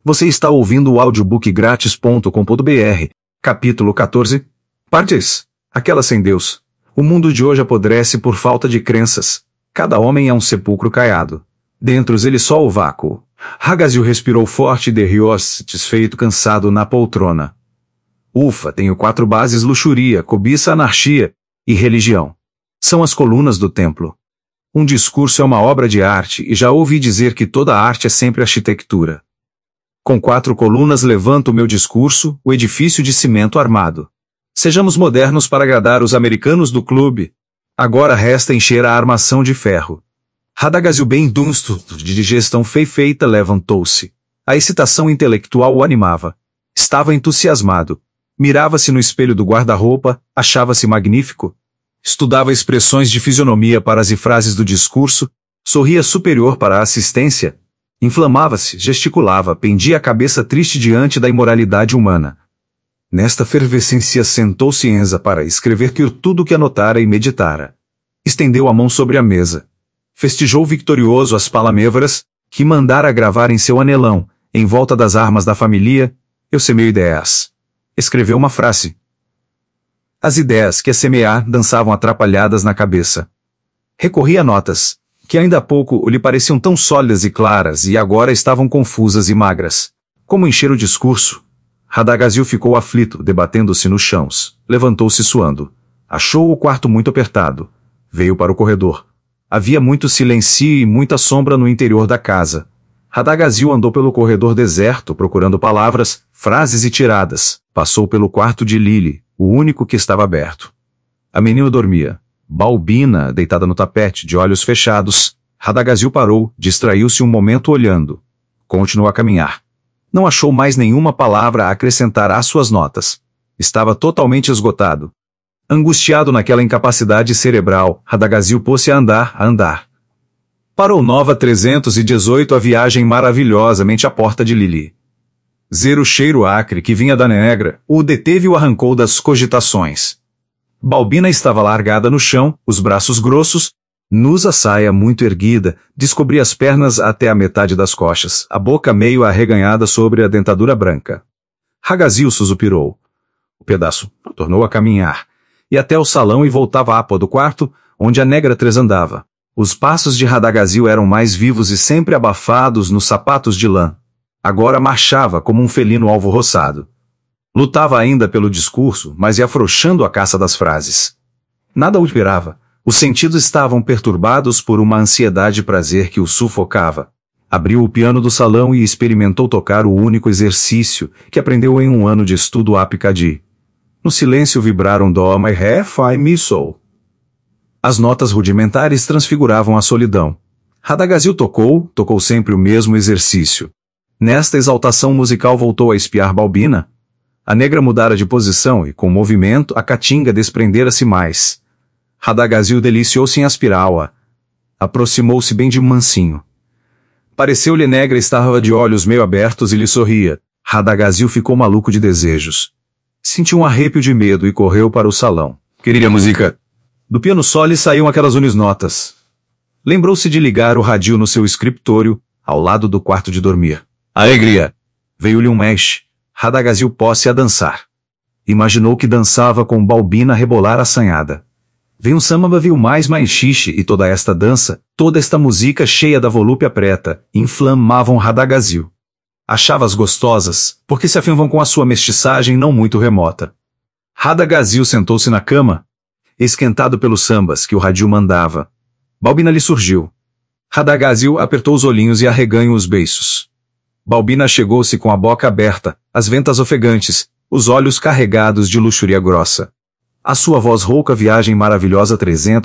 Você está ouvindo o audiobookgratis.com.br, capítulo 14, Partes. Aquela sem Deus. O mundo de hoje apodrece por falta de crenças. Cada homem é um sepulcro caiado. Dentro ele só o vácuo. Hagazil respirou forte e derriou satisfeito, cansado na poltrona. Ufa, tenho 4 bases: luxúria, cobiça, anarquia e religião. São as colunas do templo. Um discurso é uma obra de arte e já ouvi dizer que toda arte é sempre arquitetura. Com 4 colunas levanto o meu discurso, o edifício de cimento armado. Sejamos modernos para agradar os americanos do clube. Agora resta encher a armação de ferro. Hagazil, bem dunsto de digestão feita, levantou-se. A excitação intelectual o animava. Estava entusiasmado. Mirava-se no espelho do guarda-roupa, achava-se magnífico. Estudava expressões de fisionomia para as frases do discurso, sorria superior para a assistência. Inflamava-se, gesticulava, pendia a cabeça triste diante da imoralidade humana. Nesta fervescência sentou-se Enza para escrever tudo o que anotara e meditara. Estendeu a mão sobre a mesa. Festejou vitorioso as palavras que mandara gravar em seu anelão, em volta das armas da família. Eu semeio ideias. Escreveu uma frase. As ideias que a semear dançavam atrapalhadas na cabeça. Recorria a notas, que ainda há pouco lhe pareciam tão sólidas e claras e agora estavam confusas e magras. Como encher o discurso? Hagazil ficou aflito, debatendo-se nos chãos. Levantou-se suando. Achou o quarto muito apertado. Veio para o corredor. Havia muito silêncio e muita sombra no interior da casa. Hagazil andou pelo corredor deserto procurando palavras, frases e tiradas. Passou pelo quarto de Lily, o único que estava aberto. A menina dormia. Balbina, deitada no tapete, de olhos fechados. Hagazil parou, distraiu-se um momento olhando. Continuou a caminhar. Não achou mais nenhuma palavra a acrescentar às suas notas. Estava totalmente esgotado. Angustiado naquela incapacidade cerebral, Hagazil pôs-se a andar. Parou Nova 318, a viagem maravilhosamente à porta de Lily. O cheiro acre que vinha da negra o deteve e o arrancou das cogitações. Balbina estava largada no chão, os braços grossos, nus, a saia muito erguida, descobria as pernas até a metade das coxas, a boca meio arreganhada sobre a dentadura branca. Hagazil suspirou. O pedaço tornou a caminhar, e até o salão e voltava à pó do quarto, onde a negra andava. Os passos de Hagazil eram mais vivos e sempre abafados nos sapatos de lã. Agora marchava como um felino alvoroçado. Lutava ainda pelo discurso, mas ia afrouxando a caça das frases. Nada o inspirava. Os sentidos estavam perturbados por uma ansiedade de prazer que o sufocava. Abriu o piano do salão e experimentou tocar o único exercício que aprendeu em um ano de estudo a Picardy. No silêncio vibraram Dó, Mi, Ré, Fá e Mi, Sol. As notas rudimentares transfiguravam a solidão. Hagazil tocou sempre o mesmo exercício. Nesta exaltação musical voltou a espiar Balbina. A negra mudara de posição e, com o movimento, a caatinga desprendera-se mais. Hagazil deliciou-se em aspirá-la. Aproximou-se bem de mansinho. Pareceu-lhe negra, estava de olhos meio abertos e lhe sorria. Hagazil ficou maluco de desejos. Sentiu um arrepio de medo e correu para o salão. Queria música. Do piano só lhe saíam aquelas notas. Lembrou-se de ligar o rádio no seu escritório, ao lado do quarto de dormir. Alegria! Veio-lhe um mexe. Hagazil pôs-se a dançar. Imaginou que dançava com Balbina a rebolar assanhada. Veio um samba, viu mais xixi e toda esta dança, toda esta música cheia da volúpia preta, inflamavam Hagazil. Achava-as gostosas, porque se afirmavam com a sua mestiçagem não muito remota. Hagazil sentou-se na cama, esquentado pelos sambas que o rádio mandava. Balbina lhe surgiu. Hagazil apertou os olhinhos e arreganhou os beiços. Balbina chegou-se com a boca aberta, as ventas ofegantes, os olhos carregados de luxúria grossa. A sua voz rouca, viagem maravilhosa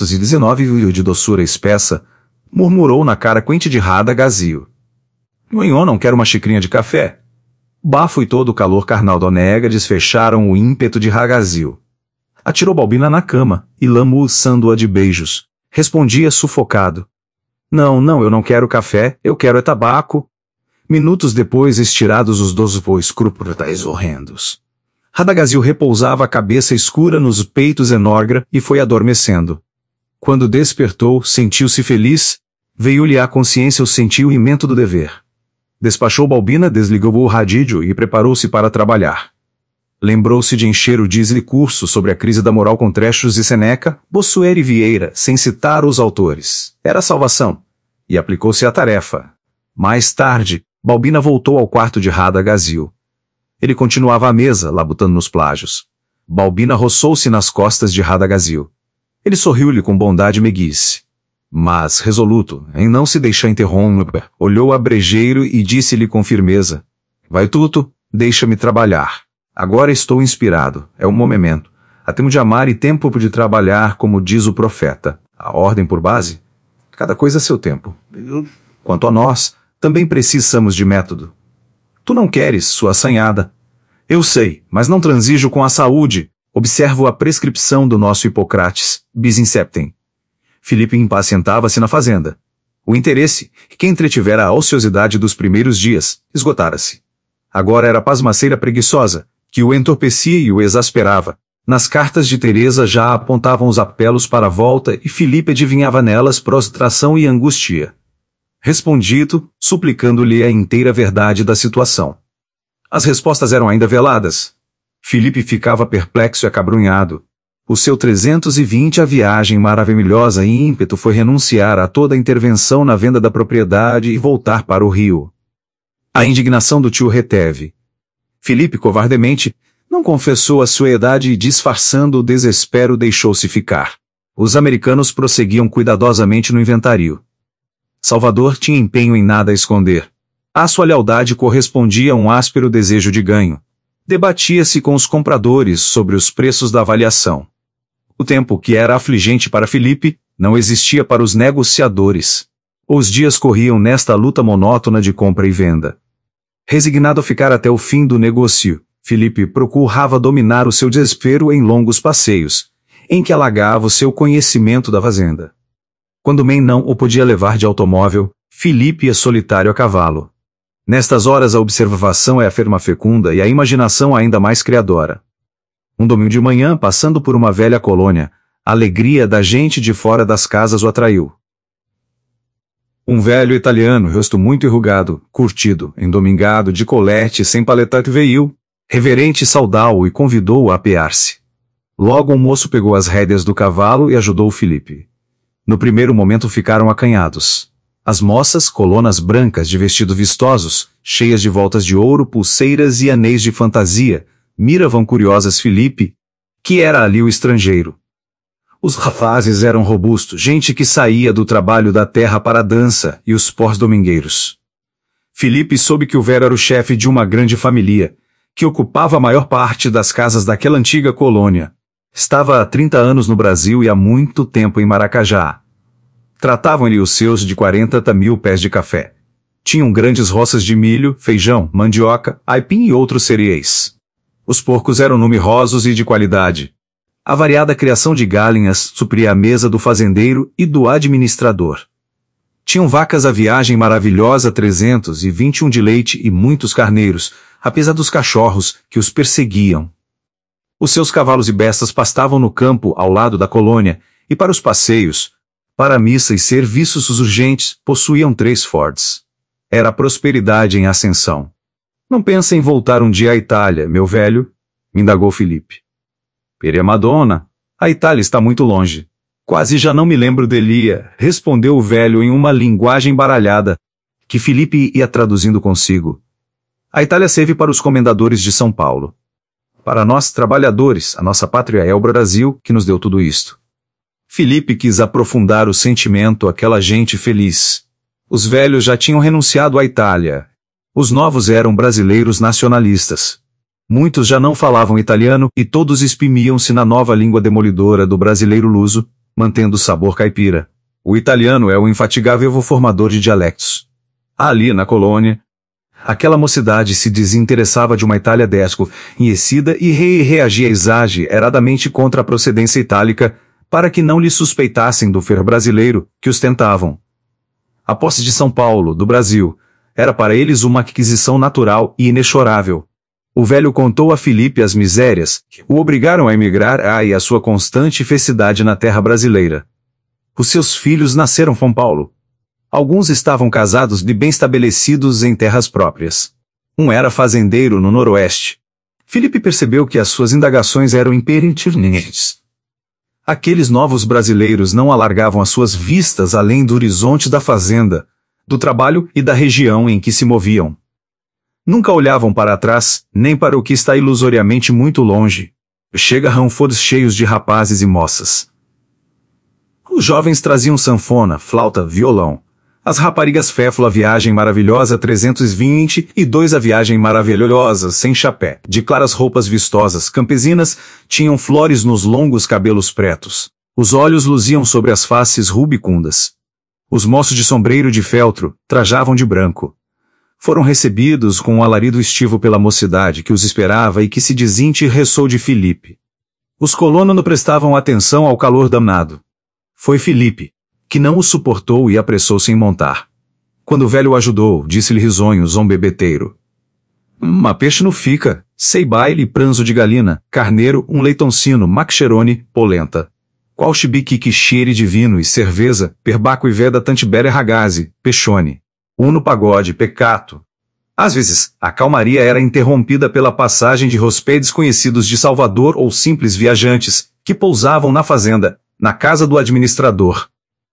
319 de doçura espessa, murmurou na cara quente de Hagazil. Eu não quero uma xicrinha de café. O bafo e todo o calor carnal da nega desfecharam o ímpeto de Hagazil. Atirou Balbina na cama, e lambuçando-a de beijos. Respondia sufocado. Não, eu não quero café, eu quero tabaco. Minutos depois, estirados os 2 escrúpulos horrendos. Hagazil repousava a cabeça escura nos peitos enorgra e foi adormecendo. Quando despertou, sentiu-se feliz, veio-lhe à consciência o sentimento do dever. Despachou Balbina, desligou o radídio e preparou-se para trabalhar. Lembrou-se de encher o diesel curso sobre a crise da moral com trechos de Seneca, Bossuet e Vieira, sem citar os autores. Era a salvação. E aplicou-se à tarefa. Mais tarde, Balbina voltou ao quarto de Radagazil. Ele continuava à mesa, labutando nos plágios. Balbina roçou-se nas costas de Radagazil. Ele sorriu-lhe com bondade meiguice. Mas, resoluto, em não se deixar interromper, olhou a brejeiro e disse-lhe com firmeza: Vai tudo, deixa-me trabalhar. Agora estou inspirado, é o momento. Há tempo de amar e tempo de trabalhar, como diz o profeta. A ordem por base? Cada coisa a seu tempo. Quanto a nós, também precisamos de método. Tu não queres sua assanhada. Eu sei, mas não transijo com a saúde. Observo a prescrição do nosso Hipocrates, bis inceptem. Filipe impacientava-se na fazenda. O interesse, que entretivera a ociosidade dos primeiros dias, esgotara-se. Agora era a pasmaceira preguiçosa, que o entorpecia e o exasperava. Nas cartas de Teresa já apontavam os apelos para a volta e Filipe adivinhava nelas prostração e angústia. Respondido, suplicando-lhe a inteira verdade da situação. As respostas eram ainda veladas. Filipe ficava perplexo e acabrunhado. O seu 320 a viagem maravilhosa e ímpeto foi renunciar a toda a intervenção na venda da propriedade e voltar para o Rio. A indignação do tio reteve. Filipe, covardemente, não confessou a sua idade e, disfarçando o desespero, deixou-se ficar. Os americanos prosseguiam cuidadosamente no inventário. Salvador tinha empenho em nada a esconder. A sua lealdade correspondia a um áspero desejo de ganho. Debatia-se com os compradores sobre os preços da avaliação. O tempo que era afligente para Filipe, não existia para os negociadores. Os dias corriam nesta luta monótona de compra e venda. Resignado a ficar até o fim do negócio, Filipe procurava dominar o seu desespero em longos passeios, em que alagava o seu conhecimento da fazenda. Quando Men não o podia levar de automóvel, Filipe ia solitário a cavalo. Nestas horas a observação é a ferma fecunda e a imaginação ainda mais criadora. Um domingo de manhã, passando por uma velha colônia, a alegria da gente de fora das casas o atraiu. Um velho italiano, rosto muito enrugado, curtido, endomingado, de colete sem paletete veio, reverente saudá-o e convidou-o a apear-se. Logo um moço pegou as rédeas do cavalo e ajudou Filipe. No primeiro momento ficaram acanhados. As moças, colonas brancas de vestidos vistosos, cheias de voltas de ouro, pulseiras e anéis de fantasia, miravam curiosas Filipe, que era ali o estrangeiro. Os rapazes eram robustos, gente que saía do trabalho da terra para a dança e os pós-domingueiros. Filipe soube que o velho era o chefe de uma grande família, que ocupava a maior parte das casas daquela antiga colônia. Estava há 30 anos no Brasil e há muito tempo em Maracajá. Tratavam-lhe os seus de 40 mil pés de café. Tinham grandes roças de milho, feijão, mandioca, aipim e outros cereais. Os porcos eram numerosos e de qualidade. A variada criação de galinhas supria a mesa do fazendeiro e do administrador. Tinham vacas à viagem maravilhosa 321 de leite e muitos carneiros, apesar dos cachorros que os perseguiam. Os seus cavalos e bestas pastavam no campo ao lado da colônia, e para os passeios, para a missa e serviços urgentes, possuíam 3 Fords. Era a prosperidade em ascensão. Não pensa em voltar um dia à Itália, meu velho? Indagou Filipe. Per Madonna, a Itália está muito longe. Quase já não me lembro delia, respondeu o velho em uma linguagem baralhada, que Filipe ia traduzindo consigo. A Itália serve para os comendadores de São Paulo. Para nós, trabalhadores, a nossa pátria é o Brasil, que nos deu tudo isto. Filipe quis aprofundar o sentimento àquela gente feliz. Os velhos já tinham renunciado à Itália. Os novos eram brasileiros nacionalistas. Muitos já não falavam italiano e todos espimiam-se na nova língua demolidora do brasileiro luso, mantendo o sabor caipira. O italiano é o infatigável formador de dialectos. Ali, na colônia, aquela mocidade se desinteressava de uma Itália desconhecida e reagia exageradamente contra a procedência itálica, para que não lhe suspeitassem do fer brasileiro que os tentavam. A posse de São Paulo, do Brasil, era para eles uma aquisição natural e inexorável. O velho contou a Filipe as misérias que o obrigaram a emigrar e a sua constante felicidade na terra brasileira. Os seus filhos nasceram em São Paulo. Alguns estavam casados e bem estabelecidos em terras próprias. Um era fazendeiro no noroeste. Filipe percebeu que as suas indagações eram impertinentes. Aqueles novos brasileiros não alargavam as suas vistas além do horizonte da fazenda, do trabalho e da região em que se moviam. Nunca olhavam para trás, nem para o que está ilusoriamente muito longe. Chega ranforos cheios de rapazes e moças. Os jovens traziam sanfona, flauta, violão. As raparigas féfula viagem maravilhosa 322 a viagem maravilhosa sem chapé, de claras roupas vistosas, campesinas, tinham flores nos longos cabelos pretos. Os olhos luziam sobre as faces rubicundas. Os moços de sombreiro de feltro trajavam de branco. Foram recebidos com um alarido estivo pela mocidade que os esperava e que se desinteressou de Filipe. Os colonos não prestavam atenção ao calor danado. Foi Filipe que não o suportou e apressou-se em montar. Quando o velho o ajudou, disse-lhe risonho zombebeteiro: "Mas peixe não fica, sei baile, pranzo de galina, carneiro, um leitoncino, maccherone, polenta. Qual chibique que cheire de vino e cerveza, perbaco e veda tantibere ragazzi, peixone. Uno pagode, pecato." Às vezes, a calmaria era interrompida pela passagem de hóspedes conhecidos de Salvador ou simples viajantes, que pousavam na fazenda, na casa do administrador.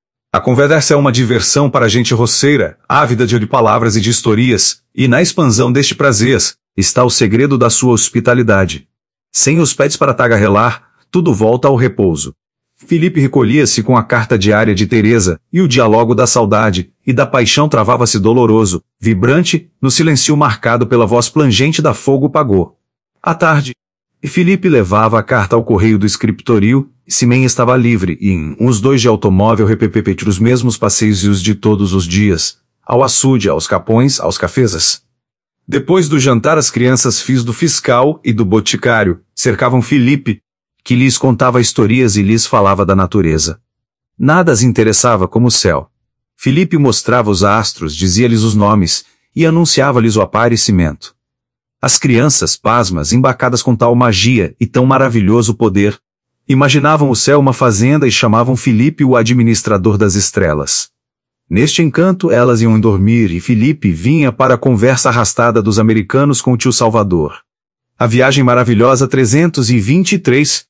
A conversa é uma diversão para a gente roceira, ávida de palavras e de historias, e na expansão deste prazer está o segredo da sua hospitalidade. Sem os pés para tagarelar, tudo volta ao repouso. Filipe recolhia-se com a carta diária de Teresa, e o diálogo da saudade e da paixão travava-se doloroso, vibrante, no silêncio marcado pela voz plangente da fogo pagou. À tarde, Filipe levava a carta ao correio do escritório, Simen estava livre e uns dois de automóvel repetir os mesmos passeios de todos os dias, ao açude, aos capões, aos cafezas. Depois do jantar as crianças filhas do fiscal e do boticário cercavam Filipe, que lhes contava historias e lhes falava da natureza. Nada as interessava como o céu. Filipe mostrava os astros, dizia-lhes os nomes, e anunciava-lhes o aparecimento. As crianças, pasmas, embacadas com tal magia e tão maravilhoso poder, imaginavam o céu uma fazenda e chamavam Filipe o administrador das estrelas. Neste encanto elas iam dormir e Filipe vinha para a conversa arrastada dos americanos com o tio Salvador. A viagem maravilhosa 323,